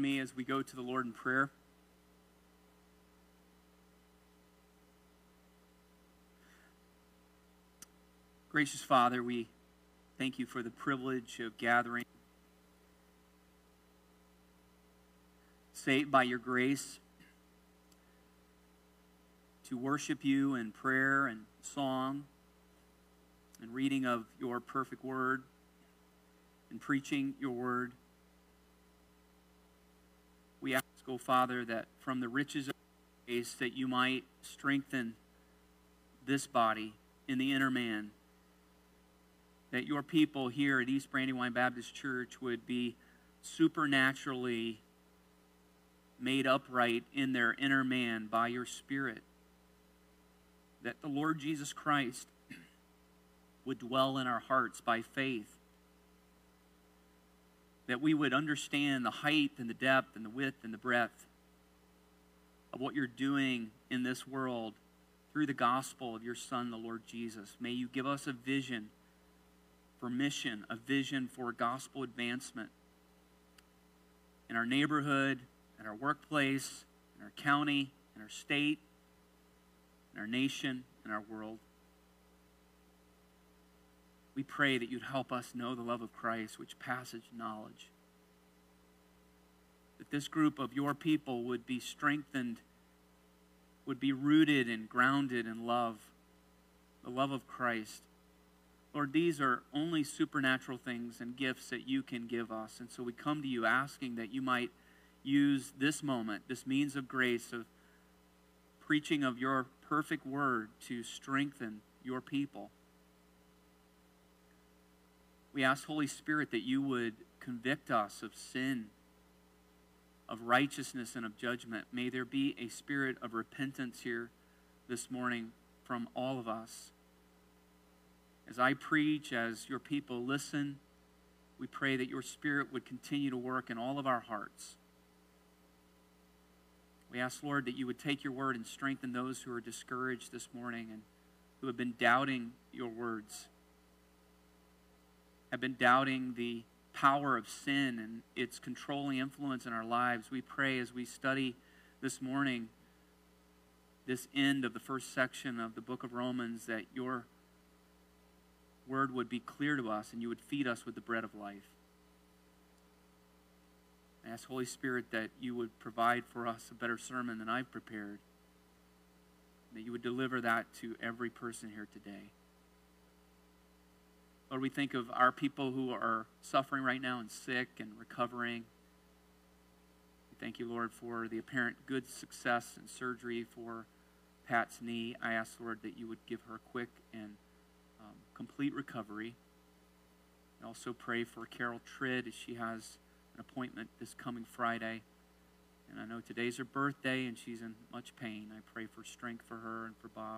me as we go to the Lord in prayer? Gracious Father, we thank you for the privilege of gathering, saved by your grace, to worship you in prayer and song and reading of your perfect word and preaching your word. We ask, O Father, that from the riches of your grace that you might strengthen this body in the inner man, that your people here at East Brandywine Baptist Church would be supernaturally made upright in their inner man by your Spirit, that the Lord Jesus Christ would dwell in our hearts by faith, that we would understand the height and the depth and the width and the breadth of what you're doing in this world through the gospel of your Son, the Lord Jesus. May you give us a vision for mission, a vision for gospel advancement in our neighborhood, in our workplace, in our county, in our state, in our nation, in our world. We pray that you'd help us know the love of Christ, which passes knowledge. That this group of your people would be strengthened, would be rooted and grounded in love, the love of Christ. Lord, these are only supernatural things and gifts that you can give us. And so we come to you asking that you might use this moment, this means of grace, of preaching of your perfect word to strengthen your people. We ask, Holy Spirit, that you would convict us of sin, of righteousness, and of judgment. May there be a spirit of repentance here this morning from all of us. As I preach, as your people listen, we pray that your Spirit would continue to work in all of our hearts. We ask, Lord, that you would take your word and strengthen those who are discouraged this morning and who have been doubting your words, have been doubting the power of sin and its controlling influence in our lives. We pray as we study this morning this end of the first section of the book of Romans that your word would be clear to us and you would feed us with the bread of life. I ask, Holy Spirit, that you would provide for us a better sermon than I've prepared, that you would deliver that to every person here today. Lord, we think of our people who are suffering right now and sick and recovering. We thank you, Lord, for the apparent good success in surgery for Pat's knee. I ask, Lord, that you would give her quick and complete recovery. I also pray for Carol Tridd as she has an appointment this coming Friday. And I know today's her birthday and she's in much pain. I pray for strength for her and for Bob.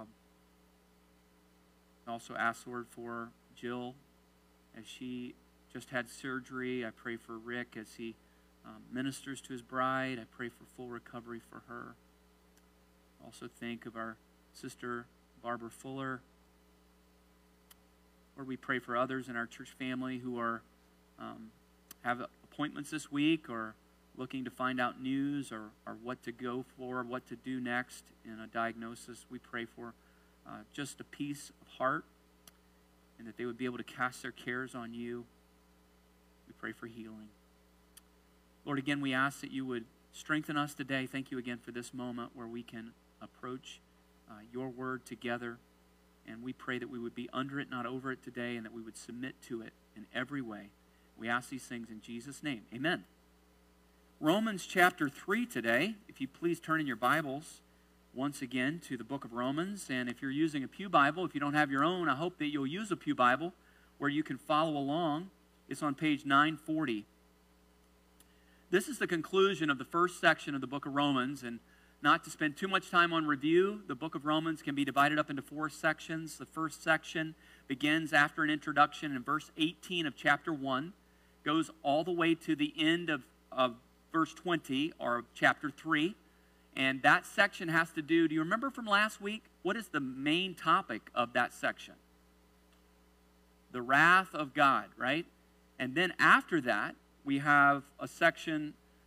I also ask, Lord, for Jill as she just had surgery. I pray for Rick as he ministers to his bride. I pray for full recovery for her. I also think of our sister Barbara Fuller. Lord, we pray for others in our church family who are have appointments this week or looking to find out news or what to go for, what to do next in a diagnosis. We pray for just a peace of heart and that they would be able to cast their cares on you. We pray for healing. Lord, again, we ask that you would strengthen us today. Thank you again for this moment where we can approach your word together. And we pray that we would be under it, not over it today, and that we would submit to it in every way. We ask these things in Jesus' name. Amen. Romans chapter 3 today. If you please turn in your Bibles once again to the book of Romans. And if you're using a pew Bible, if you don't have your own, I hope that you'll use a pew Bible where you can follow along. It's on page 940. This is the conclusion of the first section of the book of Romans. And not to spend too much time on review, the book of Romans can be divided up into 4 sections. The first section begins after an introduction in verse 18 of chapter 1, goes all the way to the end of verse 20 or chapter 3. And that section has to do you remember from last week? What is the main topic of that section? The wrath of God, right? And then after that, we have a section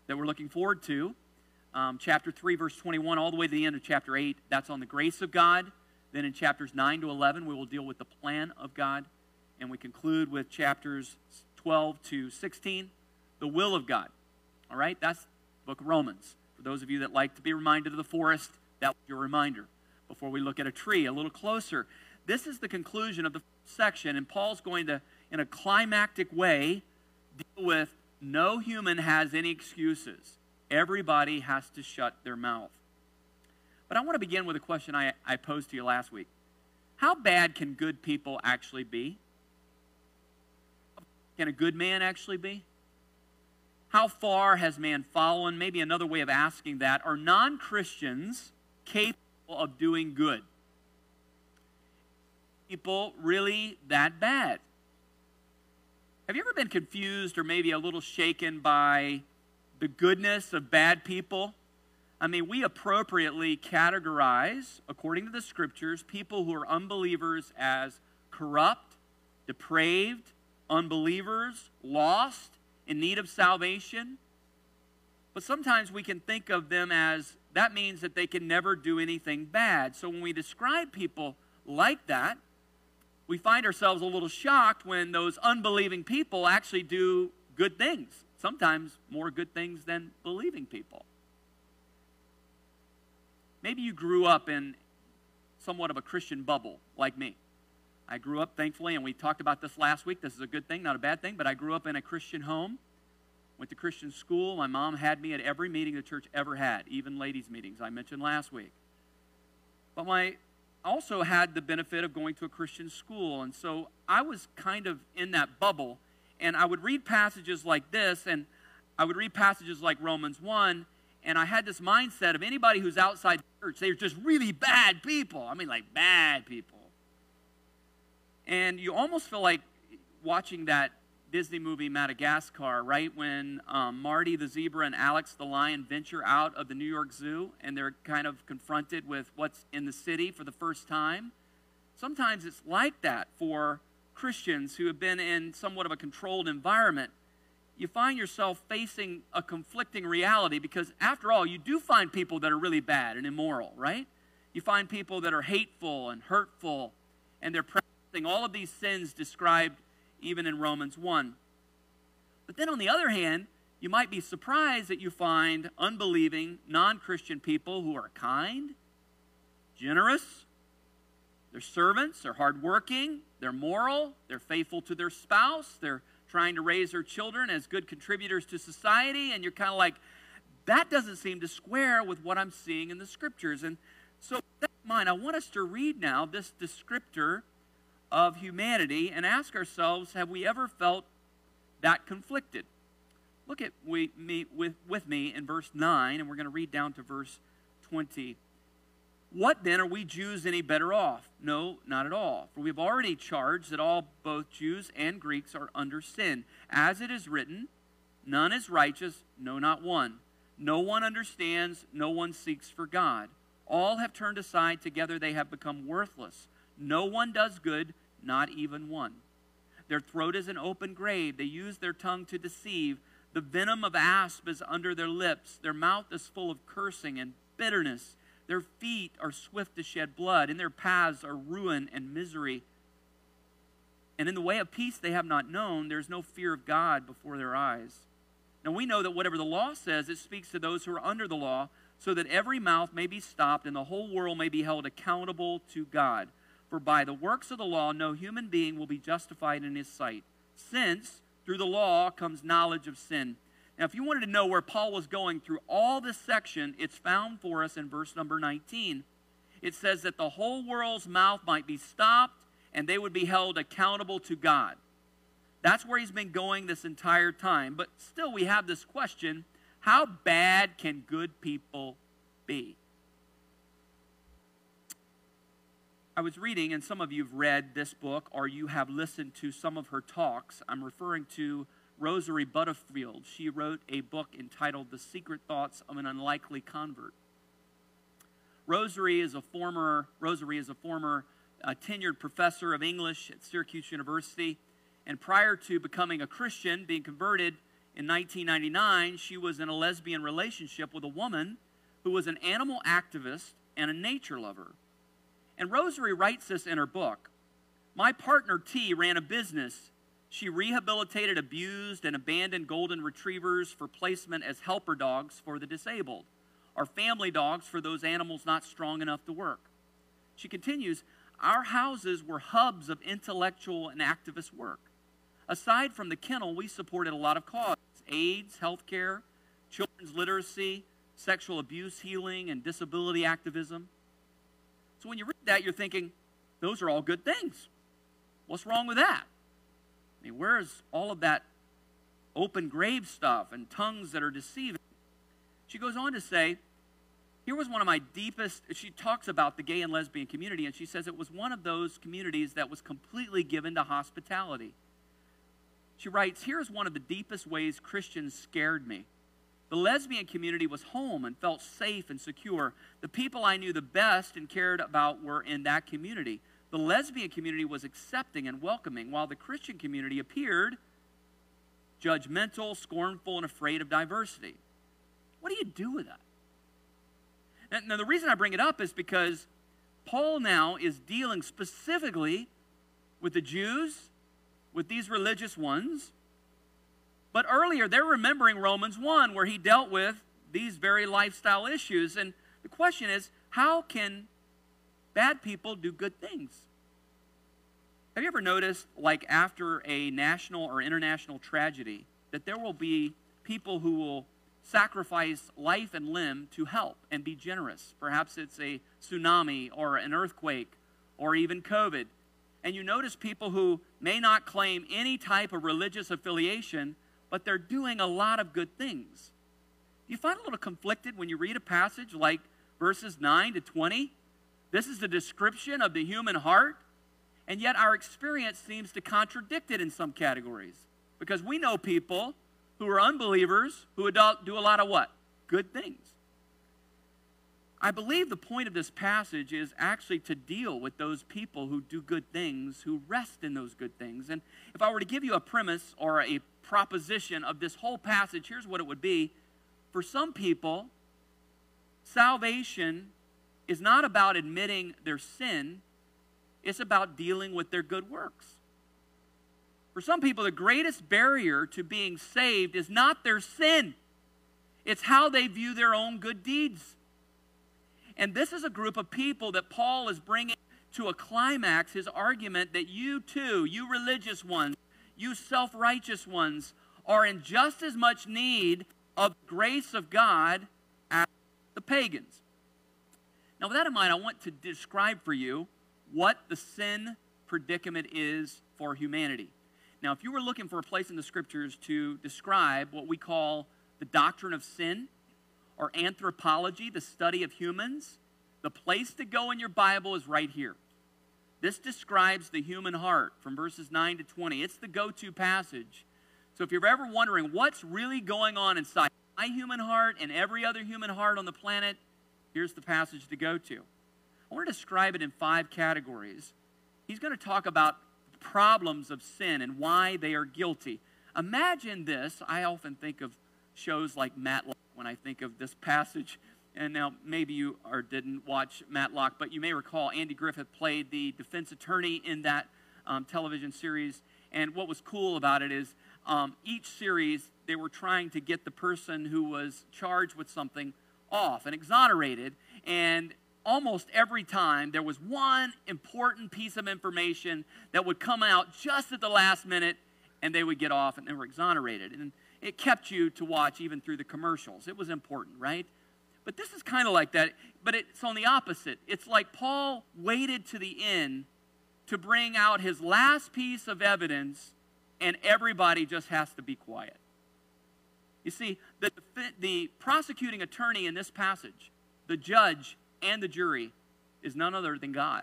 that we're looking forward to. Chapter 3, verse 21, all the way to the end of chapter 8, that's on the grace of God. Then in chapters 9 to 11, we will deal with the plan of God. And we conclude with chapters 12 to 16, the will of God. All right, that's the book of Romans. For those of you that like to be reminded of the forest, that was your reminder. Before we look at a tree a little closer, this is the conclusion of the section, and Paul's going to, in a climactic way, deal with no human has any excuses. Everybody has to shut their mouth. But I want to begin with a question I posed to you last week. How bad can good people actually be? Can a good man actually be? How far has man fallen? Maybe another way of asking that, are non-Christians capable of doing good? People really that bad? Have you ever been confused or maybe a little shaken by the goodness of bad people? I mean, we appropriately categorize, according to the scriptures, people who are unbelievers as corrupt, depraved, unbelievers, lost, in need of salvation. But sometimes we can think of them as, that means that they can never do anything bad. So when we describe people like that, we find ourselves a little shocked when those unbelieving people actually do good things. Sometimes more good things than believing people. Maybe you grew up in somewhat of a Christian bubble, like me. I grew up, thankfully, and we talked about this last week. This is a good thing, not a bad thing, but I grew up in a Christian home, went to Christian school. My mom had me at every meeting the church ever had, even ladies' meetings I mentioned last week. But I also had the benefit of going to a Christian school, and so I was kind of in that bubble, and I would read passages like this, and I would read passages like Romans 1, and I had this mindset of anybody who's outside the church, they're just really bad people. I mean, like bad people. And you almost feel like watching that Disney movie Madagascar, right? When Marty the zebra and Alex the lion venture out of the New York Zoo and they're kind of confronted with what's in the city for the first time. Sometimes it's like that for Christians who have been in somewhat of a controlled environment. You find yourself facing a conflicting reality because, after all, you do find people that are really bad and immoral, right? You find people that are hateful and hurtful, and they're practicing all of these sins described even in Romans 1. But then on the other hand, you might be surprised that you find unbelieving, non-Christian people who are kind, generous, they're servants, they're hardworking, they're moral, they're faithful to their spouse, they're trying to raise their children as good contributors to society, and you're kind of like, that doesn't seem to square with what I'm seeing in the scriptures. And so with that in mind, I want us to read now this descriptor of humanity and ask ourselves, have we ever felt that conflicted? Look at with me in verse 9, and we're going to read down to verse 20. What then, are we Jews any better off? No, not at all. For we have already charged that all, both Jews and Greeks, are under sin. As it is written, none is righteous, no, not one. No one understands, no one seeks for God. All have turned aside, together they have become worthless. No one does good, not even one. Their throat is an open grave. They use their tongue to deceive. The venom of asp is under their lips. Their mouth is full of cursing and bitterness. Their feet are swift to shed blood. In their paths are ruin and misery. And in the way of peace they have not known. There is no fear of God before their eyes. Now we know that whatever the law says, it speaks to those who are under the law, so that every mouth may be stopped and the whole world may be held accountable to God. For by the works of the law, no human being will be justified in his sight, since through the law comes knowledge of sin. Now, if you wanted to know where Paul was going through all this section, it's found for us in verse number 19. It says that the whole world's mouth might be stopped and they would be held accountable to God. That's where he's been going this entire time. But still, we have this question, how bad can good people be? I was reading, and some of you have read this book, or you have listened to some of her talks. I'm referring to Rosary Butterfield. She wrote a book entitled The Secret Thoughts of an Unlikely Convert. Rosary is a former tenured professor of English at Syracuse University. And prior to becoming a Christian, being converted, In 1999, she was in a lesbian relationship with a woman who was an animal activist and a nature lover. And Rosary writes this in her book. My partner T ran a business. She rehabilitated abused and abandoned golden retrievers for placement as helper dogs for the disabled, or family dogs for those animals not strong enough to work. She continues, our houses were hubs of intellectual and activist work. Aside from the kennel, we supported a lot of causes: AIDS, healthcare, children's literacy, sexual abuse healing, and disability activism. So when you read that, you're thinking, those are all good things. What's wrong with that? I mean, where's all of that open grave stuff and tongues that are deceiving? She goes on to say, here was one of my deepest, she talks about the gay and lesbian community, and she says it was one of those communities that was completely given to hospitality. She writes, here's one of the deepest ways Christians scared me. The lesbian community was home and felt safe and secure. The people I knew the best and cared about were in that community. The lesbian community was accepting and welcoming, while the Christian community appeared judgmental, scornful, and afraid of diversity. What do you do with that? Now, the reason I bring it up is because Paul now is dealing specifically with the Jews, with these religious ones. But earlier, they're remembering Romans 1, where he dealt with these very lifestyle issues. And the question is, how can bad people do good things? Have you ever noticed, like after a national or international tragedy, that there will be people who will sacrifice life and limb to help and be generous? Perhaps it's a tsunami or an earthquake or even COVID. And you notice people who may not claim any type of religious affiliation, but they're doing a lot of good things. Do you find it a little conflicted when you read a passage like verses 9 to 20? This is the description of the human heart, and yet our experience seems to contradict it in some categories. Because we know people who are unbelievers who do a lot of what? Good things. I believe the point of this passage is actually to deal with those people who do good things, who rest in those good things. And if I were to give you a premise or a proposition of this whole passage, here's what it would be. For some people, salvation is not about admitting their sin, it's about dealing with their good works. For some people, the greatest barrier to being saved is not their sin, it's how they view their own good deeds. And this is a group of people that Paul is bringing to a climax, his argument that you too, you religious ones, you self-righteous ones, are in just as much need of the grace of God as the pagans. Now, with that in mind, I want to describe for you what the sin predicament is for humanity. Now, if you were looking for a place in the Scriptures to describe what we call the doctrine of sin, or anthropology, the study of humans, the place to go in your Bible is right here. This describes the human heart from verses 9 to 20. It's the go-to passage. So if you're ever wondering what's really going on inside my human heart and every other human heart on the planet, here's the passage to go to. I want to describe it in 5 categories. He's going to talk about problems of sin and why they are guilty. Imagine this. I often think of shows like Matlock when I think of this passage. And now maybe you didn't watch Matlock, but you may recall Andy Griffith played the defense attorney in that television series. And what was cool about it is each series they were trying to get the person who was charged with something off and exonerated. And almost every time there was one important piece of information that would come out just at the last minute, and they would get off and they were exonerated. And it kept you to watch even through the commercials. It was important, right? But this is kind of like that, but it's on the opposite. It's like Paul waited to the end to bring out his last piece of evidence, and everybody just has to be quiet. You see, the prosecuting attorney in this passage, the judge and the jury, is none other than God.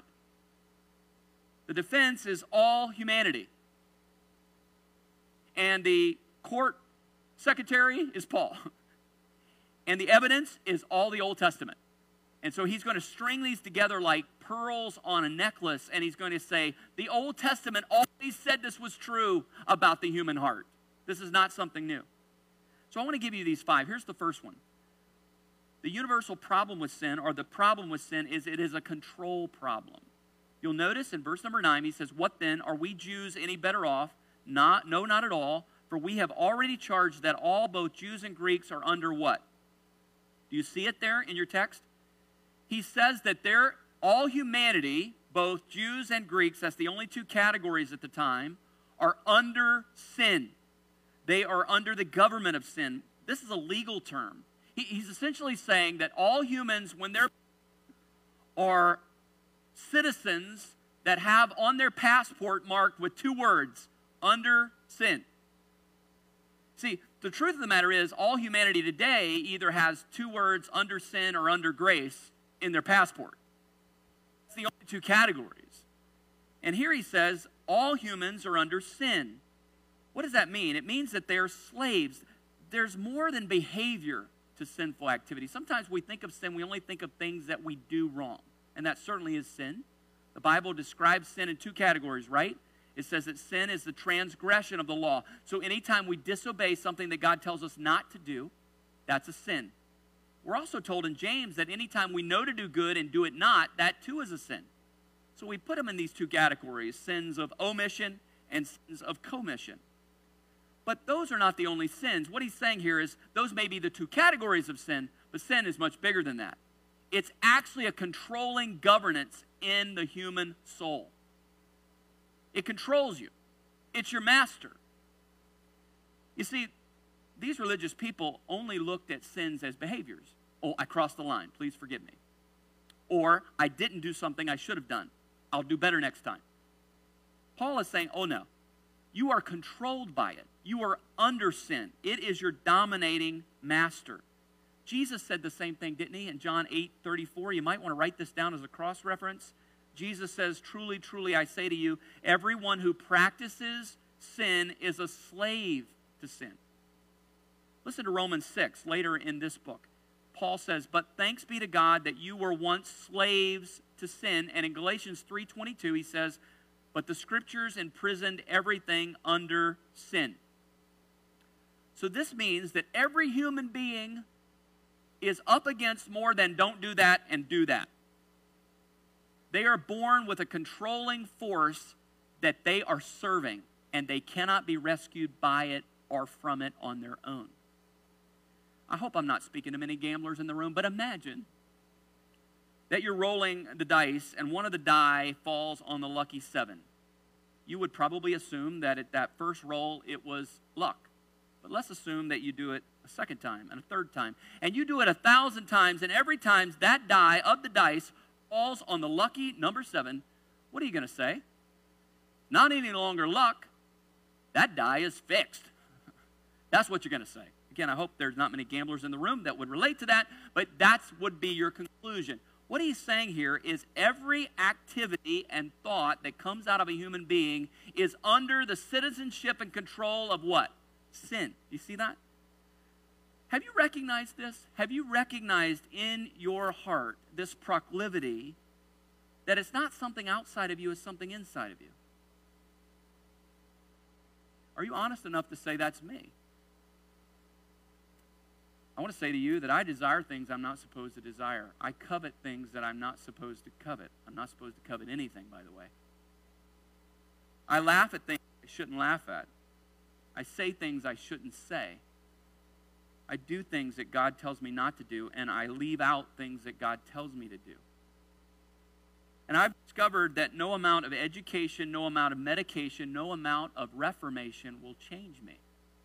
The defense is all humanity. And the court secretary is Paul. And the evidence is all the Old Testament. And so he's going to string these together like pearls on a necklace, and he's going to say, the Old Testament always said this was true about the human heart. This is not something new. So I want to give you these 5. Here's the first one. The universal problem with sin, or the problem with sin, is it is a control problem. You'll notice in verse number 9, he says, "What then? Are we Jews any better off? No, not at all. For we have already charged that all, both Jews and Greeks, are under" what? Do you see it there in your text? He says that all humanity, both Jews and Greeks, that's the only 2 categories at the time, are under sin. They are under the government of sin. This is a legal term. He's essentially saying that all humans, when they're are citizens that have on their passport marked with 2 words, under sin. See, the truth of the matter is all humanity today either has 2 words, under sin or under grace, in their passport. It's the only 2 categories. And here he says all humans are under sin. What does that mean? It means that they're slaves. There's more than behavior to sinful activity. Sometimes we think of sin, we only think of things that we do wrong. And that certainly is sin. The Bible describes sin in 2 categories, right? It says that sin is the transgression of the law. So anytime we disobey something that God tells us not to do, that's a sin. We're also told in James that anytime we know to do good and do it not, that too is a sin. So we put them in these 2 categories, sins of omission and sins of commission. But those are not the only sins. What he's saying here is those may be the 2 categories of sin, but sin is much bigger than that. It's actually a controlling governance in the human soul. It controls you. It's your master. You see, these religious people only looked at sins as behaviors. Oh, I crossed the line. Please forgive me. Or, I didn't do something I should have done. I'll do better next time. Paul is saying, oh no. You are controlled by it. You are under sin. It is your dominating master. Jesus said the same thing, didn't he? In John 8:34. You might want to write this down as a cross-reference. Jesus says, "Truly, truly, I say to you, everyone who practices sin is a slave to sin." Listen to Romans 6, later in this book. Paul says, "But thanks be to God that you were once slaves to sin." And in Galatians 3:22, he says, "But the Scriptures imprisoned everything under sin." So this means that every human being is up against more than don't do that and do that. They are born with a controlling force that they are serving, and they cannot be rescued by it or from it on their own. I hope I'm not speaking to many gamblers in the room, but imagine that you're rolling the dice and one of the die falls on the lucky 7. You would probably assume that at that first roll it was luck. But let's assume that you do it a second time and a third time. And you do it 1,000 times, and every time that die of the dice falls on the lucky number 7, what are you going to say? Not any longer luck. That die is fixed. That's what you're going to say. Again, I hope there's not many gamblers in the room that would relate to that, but that would be your conclusion. What he's saying here is every activity and thought that comes out of a human being is under the citizenship and control of what? Sin. Do you see that? Have you recognized this? Have you recognized in your heart this proclivity that it's not something outside of you, it's something inside of you? Are you honest enough to say that's me? I want to say to you that I desire things I'm not supposed to desire. I covet things that I'm not supposed to covet. I'm not supposed to covet anything, by the way. I laugh at things I shouldn't laugh at. I say things I shouldn't say. I do things that God tells me not to do, and I leave out things that God tells me to do. And I've discovered that no amount of education, no amount of medication, no amount of reformation will change me.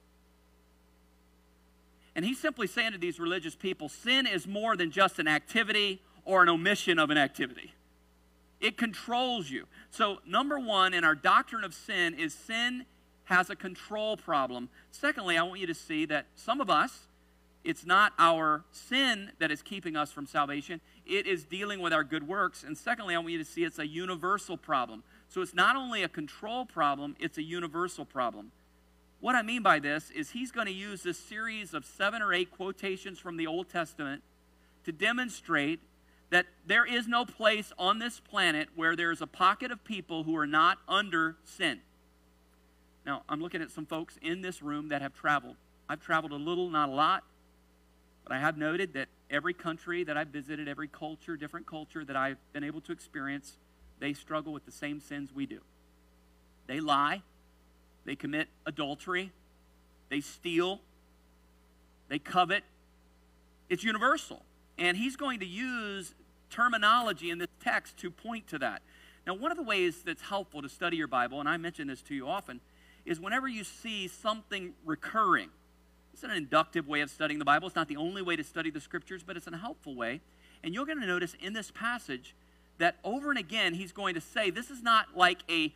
And he's simply saying to these religious people, sin is more than just an activity or an omission of an activity. It controls you. So number one in our doctrine of sin is sin has a control problem. Secondly, I want you to see that some of us, it's not our sin that is keeping us from salvation. It is dealing with our good works. And secondly, I want you to see it's a universal problem. So it's not only a control problem, it's a universal problem. What I mean by this is he's going to use this series of 7 or 8 quotations from the Old Testament to demonstrate that there is no place on this planet where there's a pocket of people who are not under sin. Now, I'm looking at some folks in this room that have traveled. I've traveled a little, not a lot, but I have noted that every country that I've visited, every culture, different culture that I've been able to experience, they struggle with the same sins we do. They lie, they commit adultery, they steal, they covet. It's universal. And he's going to use terminology in this text to point to that. Now, one of the ways that's helpful to study your Bible, and I mention this to you often, is whenever you see something recurring. It's an inductive way of studying the Bible. It's not the only way to study the Scriptures, but it's a helpful way. And you're going to notice in this passage that over and again he's going to say this is not like a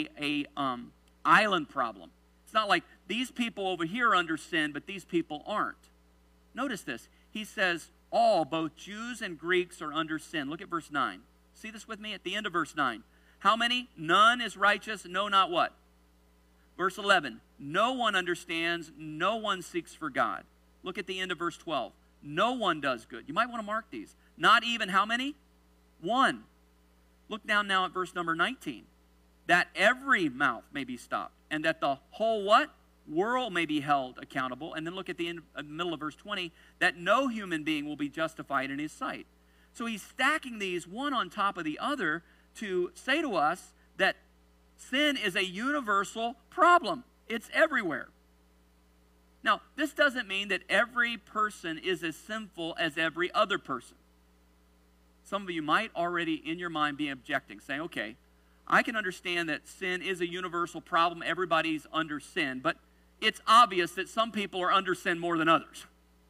island problem. It's not like these people over here are under sin, but these people aren't. Notice this. He says all, both Jews and Greeks, are under sin. Look at verse 9. See this with me at the end of verse 9. How many? None is righteous, no, not what? Verse 11, no one understands, no one seeks for God. Look at the end of verse 12. No one does good. You might want to mark these. Not even how many? One. Look down now at verse number 19. That every mouth may be stopped, and that the whole what? World may be held accountable. And then look at the middle of verse 20, that no human being will be justified in his sight. So he's stacking these one on top of the other to say to us that sin is a universal problem. It's everywhere. Now, this doesn't mean that every person is as sinful as every other person. Some of you might already in your mind be objecting, saying, okay, I can understand that sin is a universal problem. Everybody's under sin, but it's obvious that some people are under sin more than others.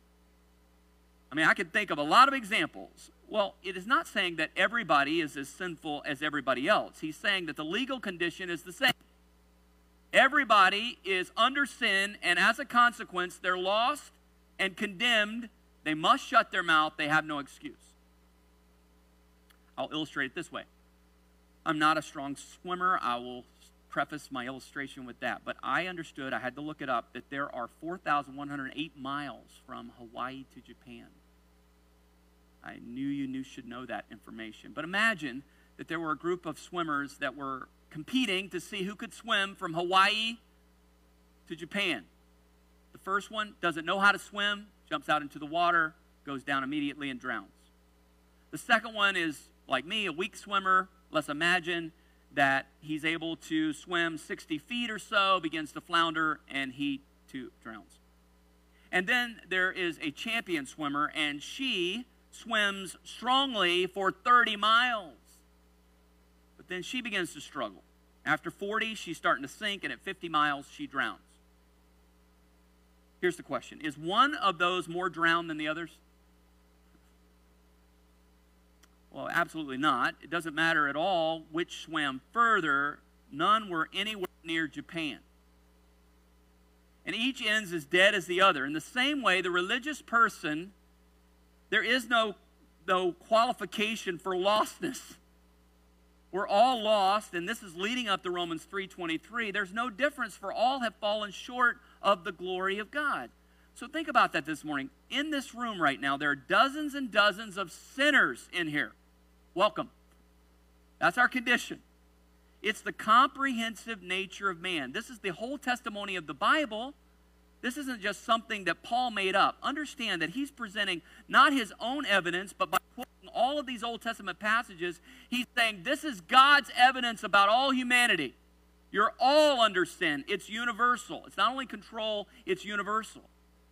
I mean, I can think of a lot of examples. Well, it is not saying that everybody is as sinful as everybody else. He's saying that the legal condition is the same. Everybody is under sin, and as a consequence, they're lost and condemned. They must shut their mouth. They have no excuse. I'll illustrate it this way. I'm not a strong swimmer. I will preface my illustration with that. But I understood, I had to look it up, that there are 4,108 miles from Hawaii to Japan. I knew you should know that information. But imagine that there were a group of swimmers that were competing to see who could swim from Hawaii to Japan. The first one doesn't know how to swim, jumps out into the water, goes down immediately and drowns. The second one is, like me, a weak swimmer. Let's imagine that he's able to swim 60 feet or so, begins to flounder, and he too drowns. And then there is a champion swimmer, and she swims strongly for 30 miles. But then she begins to struggle. After 40, she's starting to sink, and at 50 miles, she drowns. Here's the question. Is one of those more drowned than the others? Well, absolutely not. It doesn't matter at all which swam further. None were anywhere near Japan. And each ends as dead as the other. In the same way, the religious person, there is no qualification for lostness. We're all lost, and this is leading up to Romans 3:23. There's no difference, for all have fallen short of the glory of God. So think about that this morning. In this room right now, there are dozens and dozens of sinners in here. Welcome. That's our condition. It's the comprehensive nature of man. This is the whole testimony of the Bible. This isn't just something that Paul made up. Understand that he's presenting not his own evidence, but by quoting all of these Old Testament passages, he's saying this is God's evidence about all humanity. You're all under sin. It's universal. It's not only control, it's universal.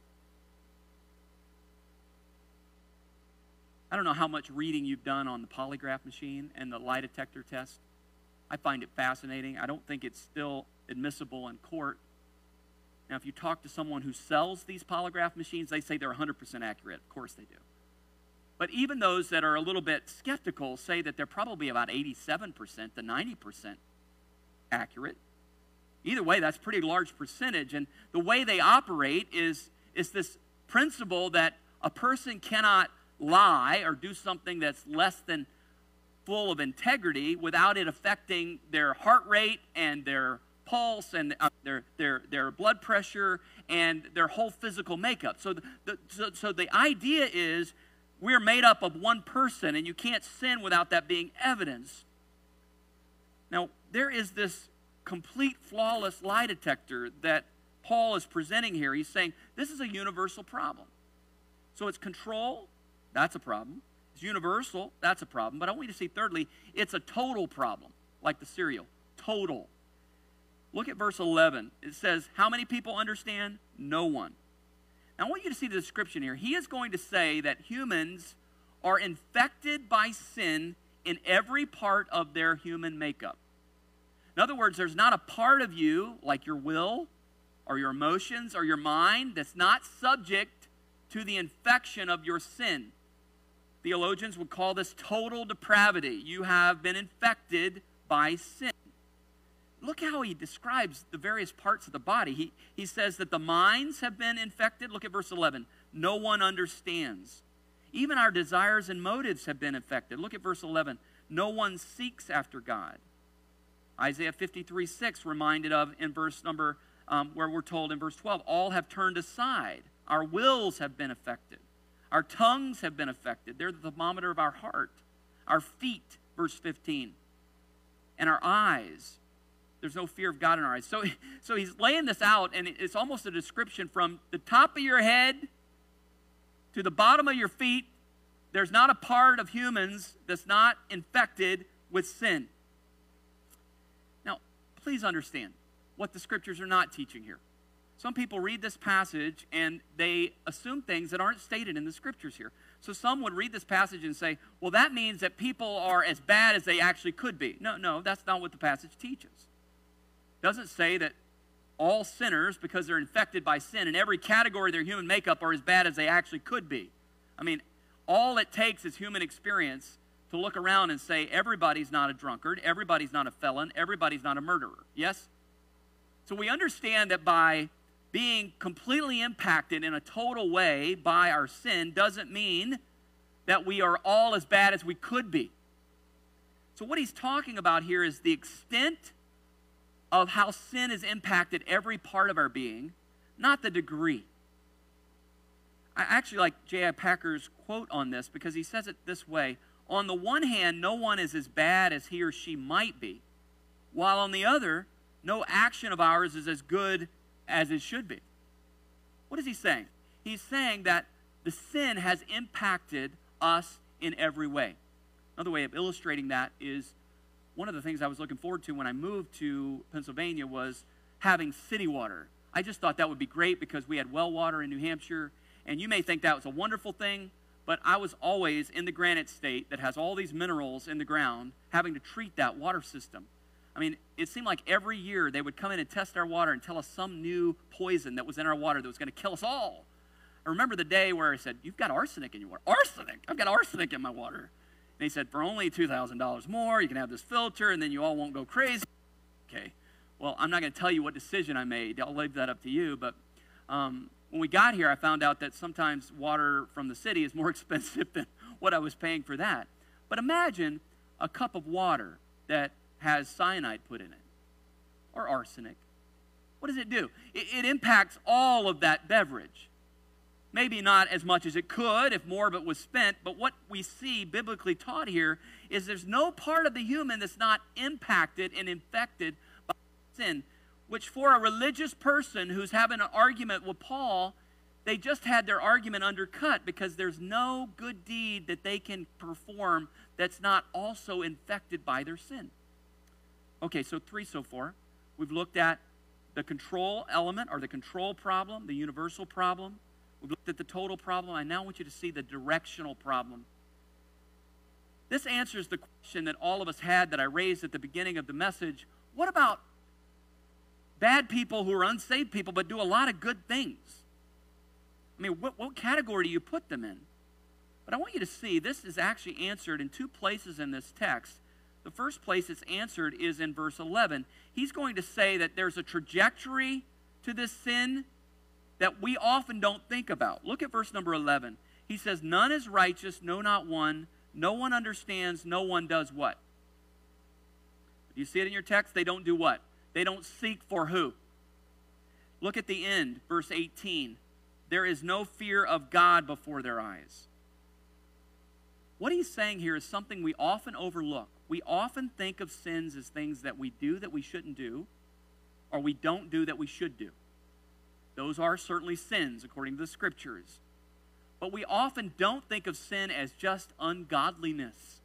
I don't know how much reading you've done on the polygraph machine and the lie detector test. I find it fascinating. I don't think it's still admissible in court. Now, if you talk to someone who sells these polygraph machines, they say they're 100% accurate. Of course they do. But even those that are a little bit skeptical say that they're probably about 87% to 90% accurate. Either way, that's a pretty large percentage. And the way they operate is this principle that a person cannot lie or do something that's less than full of integrity without it affecting their heart rate and their pulse and their blood pressure and their whole physical makeup. So the idea is we're made up of one person, and you can't sin without that being evidence. Now, there is this complete flawless lie detector that Paul is presenting here. He's saying this is a universal problem. So it's control, that's a problem. It's universal, that's a problem. But I want you to see, thirdly, it's a total problem, like the cereal. Total. Look at verse 11. It says, how many people understand? No one. Now, I want you to see the description here. He is going to say that humans are infected by sin in every part of their human makeup. In other words, there's not a part of you, like your will or your emotions or your mind, that's not subject to the infection of your sin. Theologians would call this total depravity. You have been infected by sin. Look how he describes the various parts of the body. He says that the minds have been infected. Look at verse 11. No one understands. Even our desires and motives have been infected. Look at verse 11. No one seeks after God. Isaiah 53:6 reminded of in verse number, where we're told in verse 12, all have turned aside. Our wills have been affected. Our tongues have been affected. They're the thermometer of our heart. Our feet, verse 15. And our eyes. There's no fear of God in our eyes. So he's laying this out, and it's almost a description from the top of your head to the bottom of your feet. There's not a part of humans that's not infected with sin. Now, please understand what the scriptures are not teaching here. Some people read this passage and they assume things that aren't stated in the scriptures here. So some would read this passage and say, well, that means that people are as bad as they actually could be. No, that's not what the passage teaches. It doesn't say that all sinners, because they're infected by sin in every category of their human makeup, are as bad as they actually could be. I mean, all it takes is human experience to look around and say, everybody's not a drunkard, everybody's not a felon, everybody's not a murderer. Yes? So we understand that by being completely impacted in a total way by our sin doesn't mean that we are all as bad as we could be. So what he's talking about here is the extent of how sin has impacted every part of our being, not the degree. I actually like J.I. Packer's quote on this because he says it this way. On the one hand, no one is as bad as he or she might be, while on the other, no action of ours is as good as it should be. What is he saying? He's saying that the sin has impacted us in every way. Another way of illustrating that is one of the things I was looking forward to when I moved to Pennsylvania was having city water. I just thought that would be great because we had well water in New Hampshire, and you may think that was a wonderful thing, but I was always in the granite state that has all these minerals in the ground having to treat that water system. I mean, it seemed like every year they would come in and test our water and tell us some new poison that was in our water that was going to kill us all. I remember the day where I said, you've got arsenic in your water. Arsenic? I've got arsenic in my water. And he said, for only $2,000 more, you can have this filter, and then you all won't go crazy. Okay, well, I'm not going to tell you what decision I made. I'll leave that up to you. But when we got here, I found out that sometimes water from the city is more expensive than what I was paying for that. But imagine a cup of water that has cyanide put in it, or arsenic. What does it do? It impacts all of that beverage. Maybe not as much as it could if more of it was spent, but what we see biblically taught here is there's no part of the human that's not impacted and infected by sin, which for a religious person who's having an argument with Paul, they just had their argument undercut because there's no good deed that they can perform that's not also infected by their sin. Okay, so 3 so far. We've looked at the control element or the control problem, the universal problem. We've looked at the total problem. I now want you to see the directional problem. This answers the question that all of us had that I raised at the beginning of the message. What about bad people who are unsaved people but do a lot of good things? I mean, what category do you put them in? But I want you to see this is actually answered in 2 places in this text. The first place it's answered is in verse 11. He's going to say that there's a trajectory to this sin that we often don't think about. Look at verse number 11. He says, none is righteous, no, not one. No one understands, no one does what? Do you see it in your text? They don't do what? They don't seek for who? Look at the end, verse 18. There is no fear of God before their eyes. What he's saying here is something we often overlook. We often think of sins as things that we do that we shouldn't do, or we don't do that we should do. Those are certainly sins according to the Scriptures. But we often don't think of sin as just ungodliness.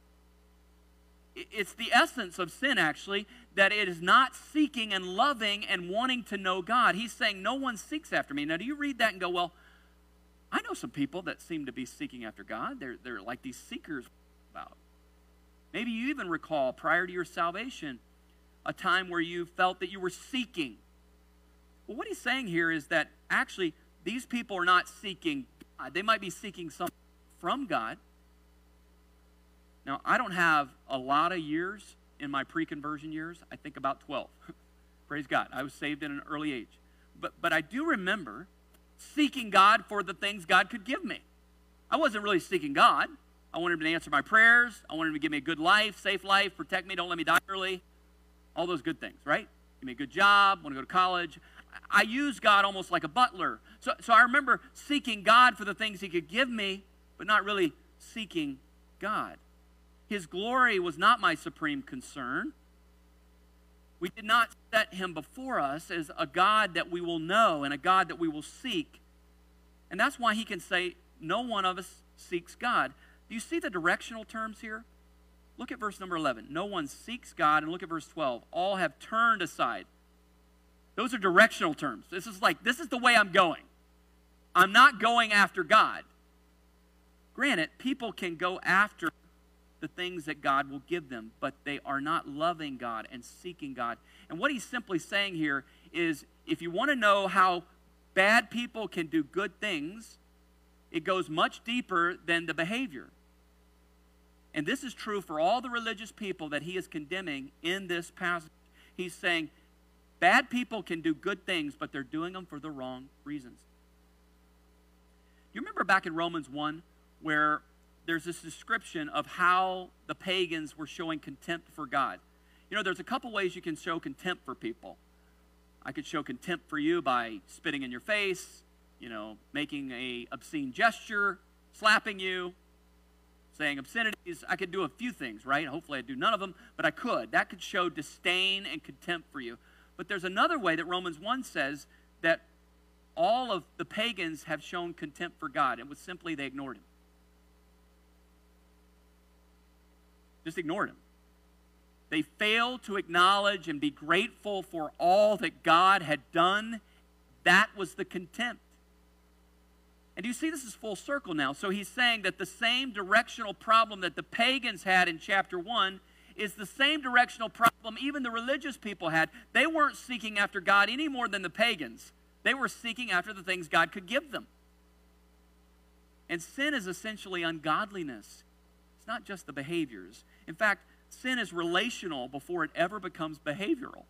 It's the essence of sin, actually, that it is not seeking and loving and wanting to know God. He's saying, no one seeks after me. Now, do you read that and go, well, I know some people that seem to be seeking after God. They're like these seekers about. Maybe you even recall, prior to your salvation, a time where you felt that you were seeking. Well, what he's saying here is that actually these people are not seeking God. They might be seeking something from God. Now, I don't have a lot of years in my pre-conversion years. I think about 12. Praise God. I was saved in an early age. But I do remember seeking God for the things God could give me. I wasn't really seeking God. I wanted him to answer my prayers. I wanted him to give me a good life, safe life, protect me, don't let me die early. All those good things, right? Give me a good job, want to go to college. I used God almost like a butler. So I remember seeking God for the things he could give me, but not really seeking God. His glory was not my supreme concern. We did not set him before us as a God that we will know and a God that we will seek. And that's why he can say, no one of us seeks God. Do you see the directional terms here? Look at verse number 11. No one seeks God. And look at verse 12. All have turned aside. Those are directional terms. This is the way I'm going. I'm not going after God. Granted, people can go after the things that God will give them, but they are not loving God and seeking God. And what he's simply saying here is, if you want to know how bad people can do good things, it goes much deeper than the behavior. And this is true for all the religious people that he is condemning in this passage. He's saying, bad people can do good things, but they're doing them for the wrong reasons. You remember back in Romans 1, where there's this description of how the pagans were showing contempt for God. You know, there's a couple ways you can show contempt for people. I could show contempt for you by spitting in your face, making an obscene gesture, slapping you, saying obscenities. I could do a few things, right? Hopefully I'd do none of them, but I could. That could show disdain and contempt for you. But there's another way that Romans 1 says that all of the pagans have shown contempt for God. It was simply they ignored him. Just ignored him. They failed to acknowledge and be grateful for all that God had done. That was the contempt. And you see, this is full circle now. So he's saying that the same directional problem that the pagans had in chapter 1 is the same directional problem even the religious people had. They weren't seeking after God any more than the pagans. They were seeking after the things God could give them. And sin is essentially ungodliness. It's not just the behaviors. In fact, sin is relational before it ever becomes behavioral.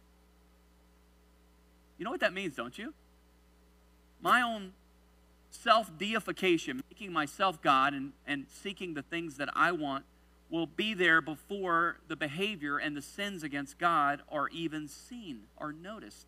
You know what that means, don't you? My own self-deification, making myself God and seeking the things that I want, will be there before the behavior and the sins against God are even seen or noticed.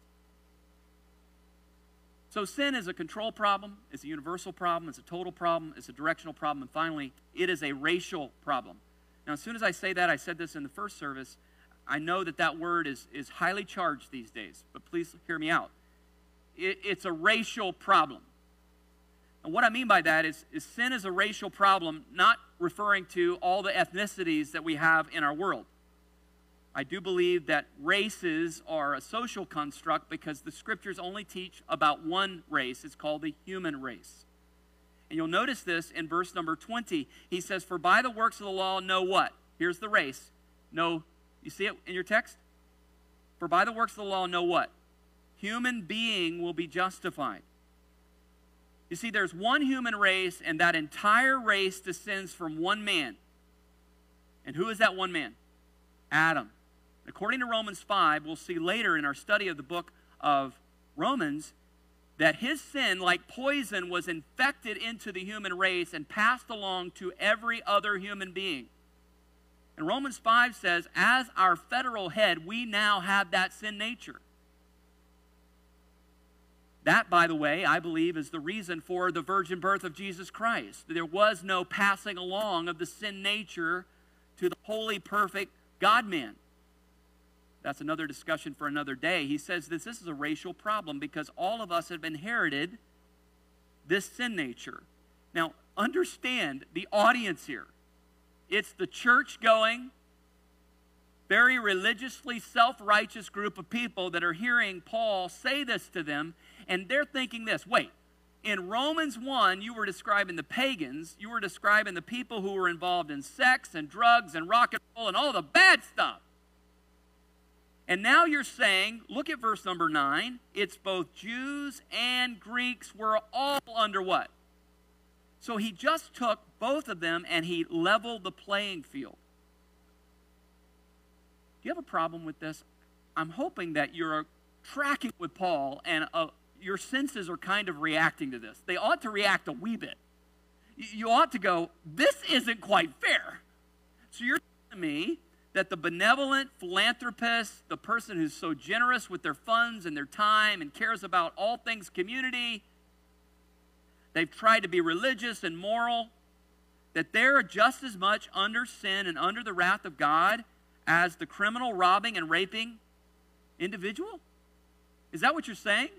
So sin is a control problem, it's a universal problem, it's a total problem, it's a directional problem, and finally, it is a racial problem. Now, as soon as I say that, I said this in the first service, I know that word is highly charged these days, but please hear me out. It's a racial problem. And what I mean by that is sin is a racial problem, not referring to all the ethnicities that we have in our world. I do believe that races are a social construct because the scriptures only teach about one race. It's called the human race. And you'll notice this in verse number 20. He says, for by the works of the law, know what? Here's the race. Know, you see it in your text? For by the works of the law, know what? Human being will be justified. You see, there's one human race, and that entire race descends from one man. And who is that one man? Adam. According to Romans 5, we'll see later in our study of the book of Romans that his sin, like poison, was infected into the human race and passed along to every other human being. And Romans 5 says, as our federal head, we now have that sin nature. That, by the way, I believe is the reason for the virgin birth of Jesus Christ. There was no passing along of the sin nature to the holy, perfect God-man. That's another discussion for another day. He says this is a racial problem because all of us have inherited this sin nature. Now, understand the audience here. It's the church-going, very religiously self-righteous group of people that are hearing Paul say this to them, and they're thinking this, wait, in Romans 1, you were describing the pagans, you were describing the people who were involved in sex and drugs and rock and roll and all the bad stuff. And now you're saying, look at verse number 9, it's both Jews and Greeks were all under what? So he just took both of them and he leveled the playing field. Do you have a problem with this? I'm hoping that you're tracking with Paul and your senses are kind of reacting to this. They ought to react a wee bit. You ought to go, this isn't quite fair. So you're telling me that the benevolent philanthropist, the person who's so generous with their funds and their time and cares about all things community, they've tried to be religious and moral, that they're just as much under sin and under the wrath of God as the criminal robbing and raping individual? Is that what you're saying?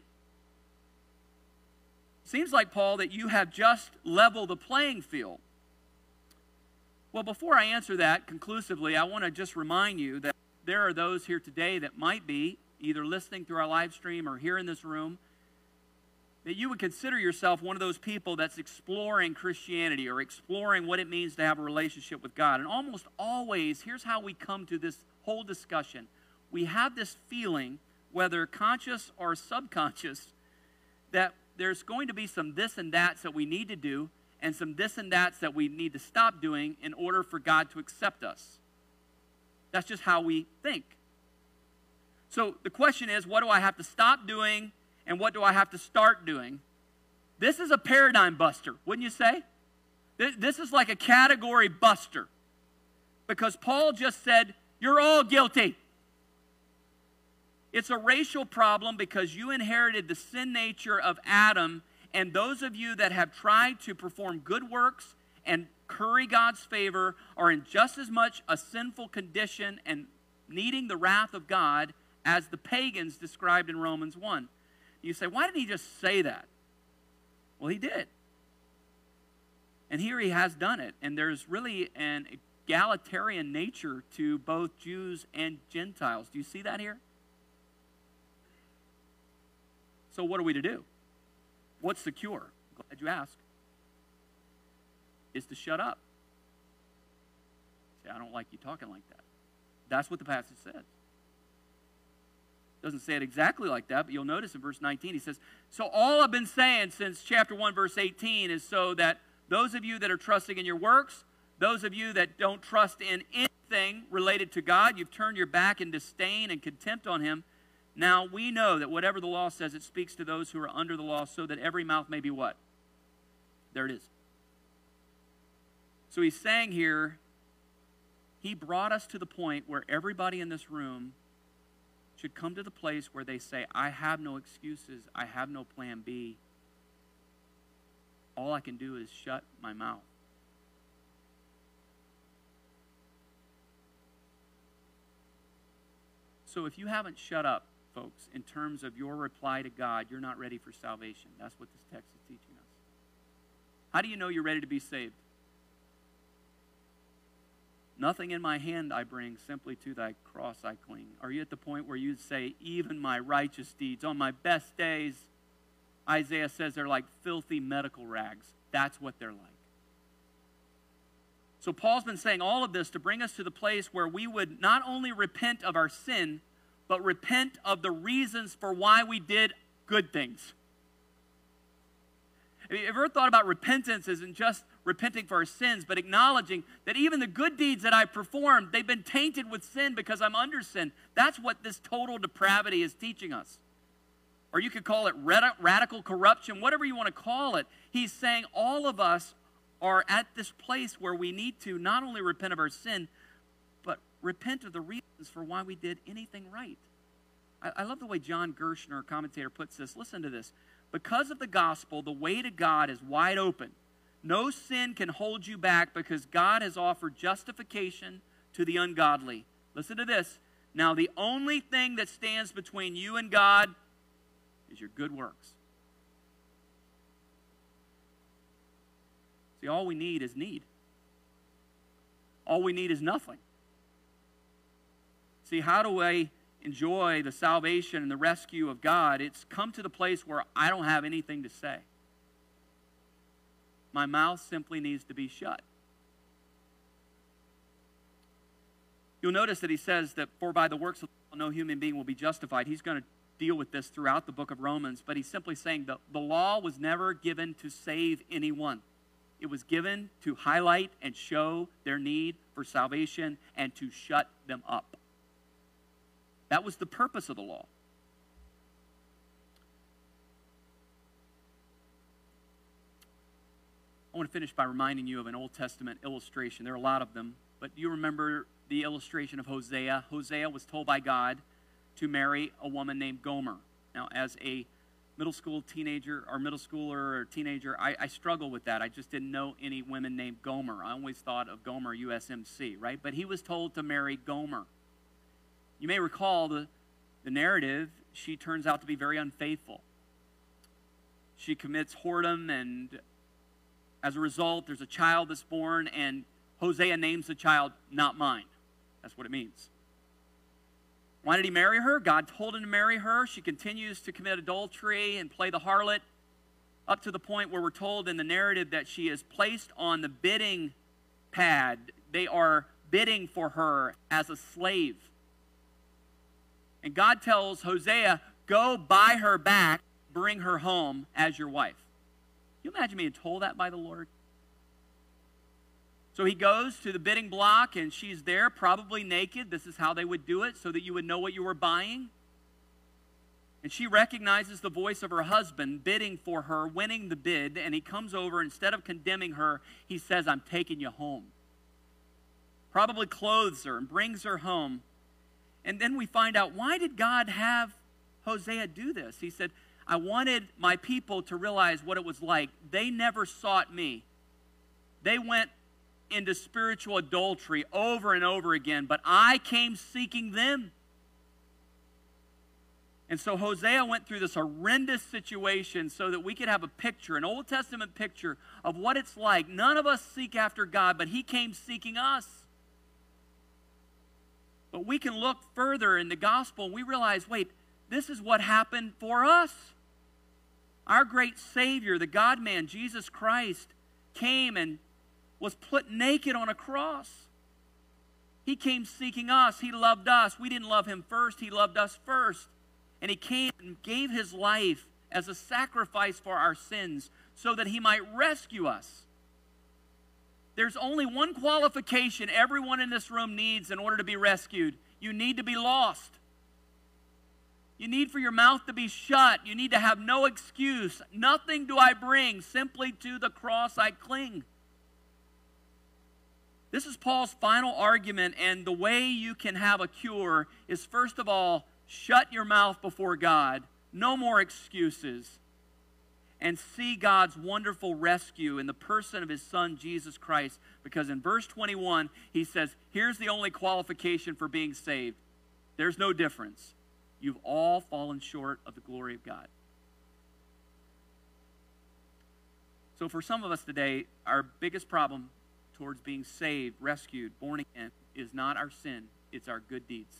Seems like, Paul, that you have just leveled the playing field. Well, before I answer that conclusively, I want to just remind you that there are those here today that might be either listening through our live stream or here in this room, that you would consider yourself one of those people that's exploring Christianity or exploring what it means to have a relationship with God. And almost always, here's how we come to this whole discussion. We have this feeling, whether conscious or subconscious, that there's going to be some this and that's that we need to do and some this and that's that we need to stop doing in order for God to accept us. That's just how we think. So the question is, what do I have to stop doing and what do I have to start doing? This is a paradigm buster, wouldn't you say? This is like a category buster. Because Paul just said, you're all guilty. It's a racial problem because you inherited the sin nature of Adam, and those of you that have tried to perform good works and curry God's favor are in just as much a sinful condition and needing the wrath of God as the pagans described in Romans 1. You say, why didn't he just say that? Well, he did. And here he has done it. And there's really an egalitarian nature to both Jews and Gentiles. Do you see that here? So what are we to do? What's the cure? Glad you asked. Is to shut up. Say, I don't like you talking like that. That's what the passage says. Doesn't say it exactly like that, but you'll notice in verse 19, he says, so all I've been saying since chapter 1, verse 18 is so that those of you that are trusting in your works, those of you that don't trust in anything related to God, you've turned your back in disdain and contempt on him. Now we know that whatever the law says, it speaks to those who are under the law so that every mouth may be what? There it is. So he's saying here, he brought us to the point where everybody in this room should come to the place where they say, I have no excuses, I have no plan B. All I can do is shut my mouth. So if you haven't shut up, folks, in terms of your reply to God, you're not ready for salvation. That's what this text is teaching us. How do you know you're ready to be saved? Nothing in my hand I bring, simply to thy cross I cling. Are you at the point where you say, even my righteous deeds, on my best days, Isaiah says they're like filthy medical rags. That's what they're like. So Paul's been saying all of this to bring us to the place where we would not only repent of our sin, but repent of the reasons for why we did good things. Have you ever thought about repentance isn't just repenting for our sins, but acknowledging that even the good deeds that I performed, they've been tainted with sin because I'm under sin. That's what this total depravity is teaching us. Or you could call it radical corruption, whatever you want to call it. He's saying all of us are at this place where we need to not only repent of our sin, but repent of the reasons for why we did anything right. I love the way John Gershner, a commentator, puts this. Listen to this. Because of the gospel, the way to God is wide open. No sin can hold you back because God has offered justification to the ungodly. Listen to this. Now the only thing that stands between you and God is your good works. See, all we need is need. All we need is nothing. See, how do I enjoy the salvation and the rescue of God? It's come to the place where I don't have anything to say. My mouth simply needs to be shut. You'll notice that he says that for by the works of the law no human being will be justified. He's going to deal with this throughout the book of Romans, but he's simply saying that the law was never given to save anyone. It was given to highlight and show their need for salvation and to shut them up. That was the purpose of the law. I want to finish by reminding you of an Old Testament illustration. There are a lot of them, but do you remember the illustration of Hosea? Hosea was told by God to marry a woman named Gomer. Now, as a middle school teenager or middle schooler or teenager, I struggle with that. I just didn't know any women named Gomer. I always thought of Gomer USMC, right? But he was told to marry Gomer. You may recall the narrative. She turns out to be very unfaithful. She commits whoredom, and as a result, there's a child that's born, and Hosea names the child, "Not mine." That's what it means. Why did he marry her? God told him to marry her. She continues to commit adultery and play the harlot up to the point where we're told in the narrative that she is placed on the bidding pad. They are bidding for her as a slave. And God tells Hosea, go buy her back, bring her home as your wife. Can you imagine being told that by the Lord? So he goes to the bidding block, and she's there, probably naked. This is how they would do it, so that you would know what you were buying. And she recognizes the voice of her husband bidding for her, winning the bid, and he comes over. Instead of condemning her, he says, "I'm taking you home." Probably clothes her and brings her home. And then we find out, why did God have Hosea do this? He said, I wanted my people to realize what it was like. They never sought me. They went into spiritual adultery over and over again, but I came seeking them. And so Hosea went through this horrendous situation so that we could have a picture, an Old Testament picture of what it's like. None of us seek after God, but he came seeking us. But we can look further in the gospel and we realize, wait, this is what happened for us. Our great Savior, the God-man, Jesus Christ, came and was put naked on a cross. He came seeking us. He loved us. We didn't love him first. He loved us first. And he came and gave his life as a sacrifice for our sins so that he might rescue us. There's only one qualification everyone in this room needs in order to be rescued. You need to be lost. You need for your mouth to be shut. You need to have no excuse. Nothing do I bring, simply to the cross I cling. This is Paul's final argument, and the way you can have a cure is, first of all, shut your mouth before God. No more excuses. And see God's wonderful rescue in the person of his Son, Jesus Christ. Because in verse 21, he says, here's the only qualification for being saved. There's no difference. You've all fallen short of the glory of God. So for some of us today, our biggest problem towards being saved, rescued, born again, is not our sin, it's our good deeds.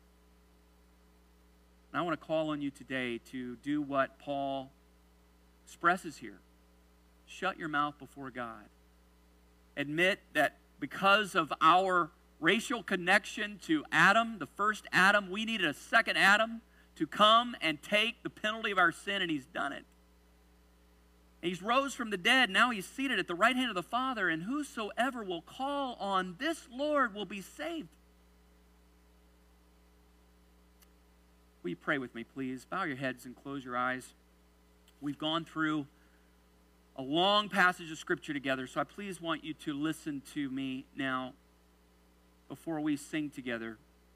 And I want to call on you today to do what Paul expresses here. Shut your mouth before God. Admit that because of our racial connection to Adam, the first Adam, we needed a second Adam to come and take the penalty of our sin, and he's done it. And he's rose from the dead. Now he's seated at the right hand of the Father, and whosoever will call on this Lord will be saved. Will you pray with me, please? Bow your heads and close your eyes. We've gone through a long passage of Scripture together, so I please want you to listen to me now before we sing together.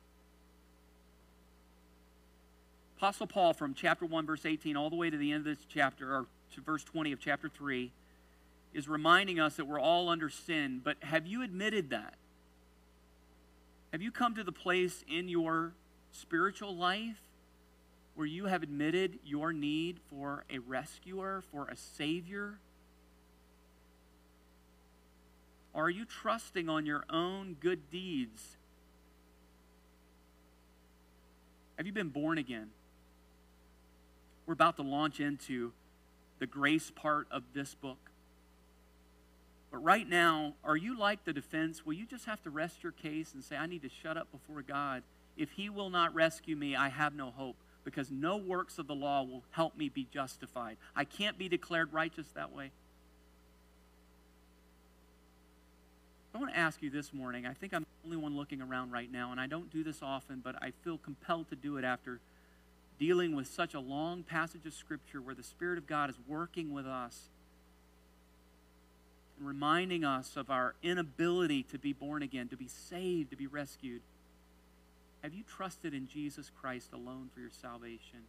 Apostle Paul, from chapter 1, verse 18, all the way to the end of this chapter, or to verse 20 of chapter 3, is reminding us that we're all under sin. But have you admitted that? Have you come to the place in your spiritual life where you have admitted your need for a rescuer, for a Savior? Or are you trusting on your own good deeds? Have you been born again? We're about to launch into the grace part of this book. But right now, are you like the defense? Will you just have to rest your case and say, I need to shut up before God? If he will not rescue me, I have no hope, because no works of the law will help me be justified. I can't be declared righteous that way. I want to ask you this morning, I think I'm the only one looking around right now, and I don't do this often, but I feel compelled to do it after dealing with such a long passage of Scripture where the Spirit of God is working with us and reminding us of our inability to be born again, to be saved, to be rescued. Have you trusted in Jesus Christ alone for your salvation?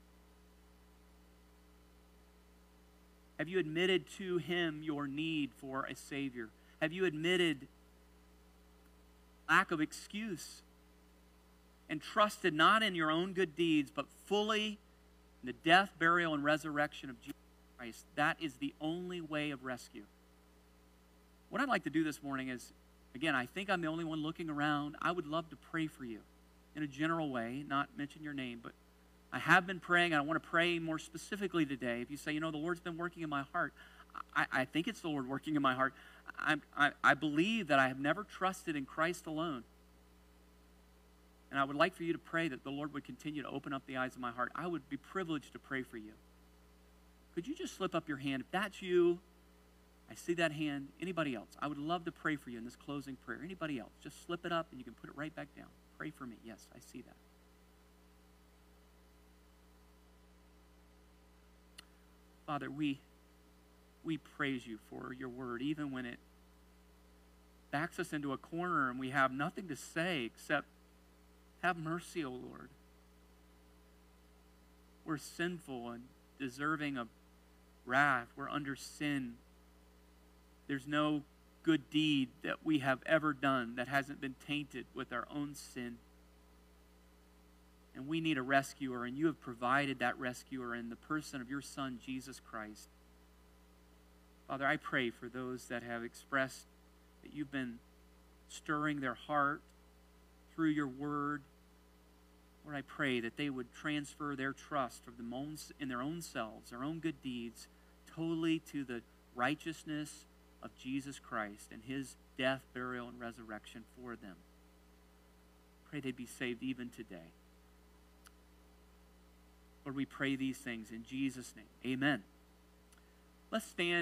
Have you admitted to him your need for a Savior? Have you admitted lack of excuse and trusted not in your own good deeds, but fully in the death, burial, and resurrection of Jesus Christ? That is the only way of rescue. What I'd like to do this morning is, again, I think I'm the only one looking around. I would love to pray for you in a general way, not mention your name, but I have been praying, and I want to pray more specifically today. If you say, the Lord's been working in my heart, I think it's the Lord working in my heart. I believe that I have never trusted in Christ alone. And I would like for you to pray that the Lord would continue to open up the eyes of my heart. I would be privileged to pray for you. Could you just slip up your hand? If that's you, I see that hand. Anybody else? I would love to pray for you in this closing prayer. Anybody else? Just slip it up and you can put it right back down. Pray for me. Yes, I see that. Father, we praise you for your word, even when it backs us into a corner and we have nothing to say except, have mercy, O Lord. We're sinful and deserving of wrath. We're under sin. There's no good deed that we have ever done that hasn't been tainted with our own sin. And we need a rescuer, and you have provided that rescuer in the person of your Son, Jesus Christ. Father, I pray for those that have expressed that you've been stirring their heart through your word. Lord, I pray that they would transfer their trust in their own selves, their own good deeds, totally to the righteousness of Jesus Christ and his death, burial, and resurrection for them. Pray they'd be saved even today. Lord, we pray these things in Jesus' name. Amen. Let's stand.